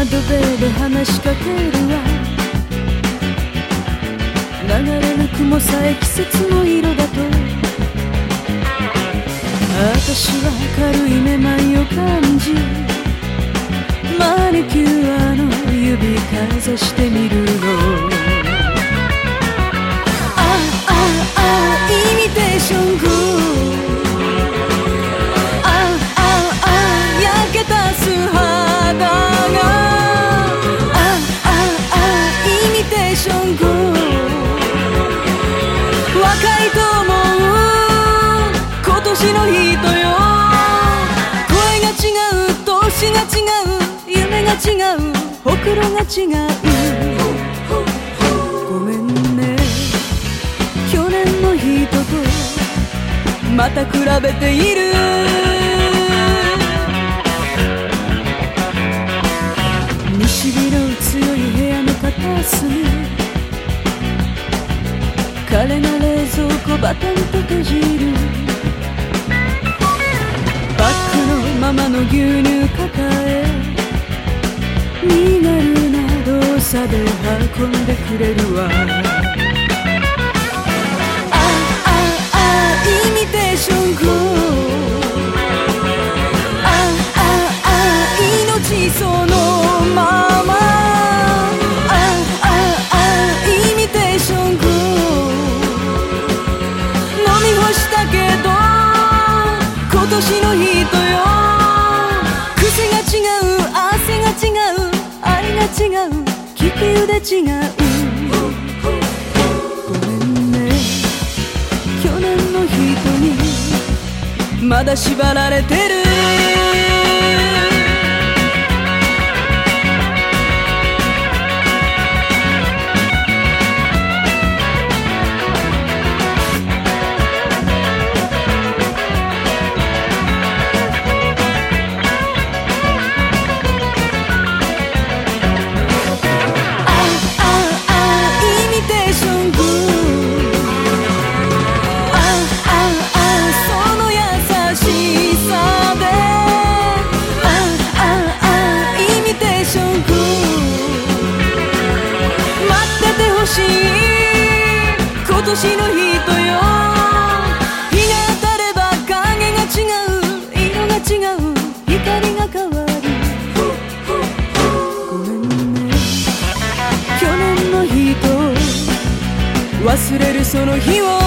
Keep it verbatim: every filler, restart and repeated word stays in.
窓辺で話しかけるわ。流れる雲さえ季節の色だと、私は軽いめまいを感じ、マニキュアの指かざしてみるの。あああイミテーショングあああ焼けた素肌が、あああイミテーショング若いと思う今年の人よ。声が違う年が違う夢が違うほくろが違う。ごめんね去年の人とまた比べている。西日の強い部屋の片隅、彼が冷蔵庫バタンと閉じる。バッグのままの牛乳抱え、身軽な動作で運んでくれるわ。あああイミテーショングあああ命そのまま、あああイミテーショング飲み干したけど今年の人よ。癖が違う汗が違う愛が違う利き腕違う。ごめんね去年の人にまだ縛られてる。今年の人よ。日が当たれば影が違う色が違う光が変わる。ごめんね去年の人忘れるその日を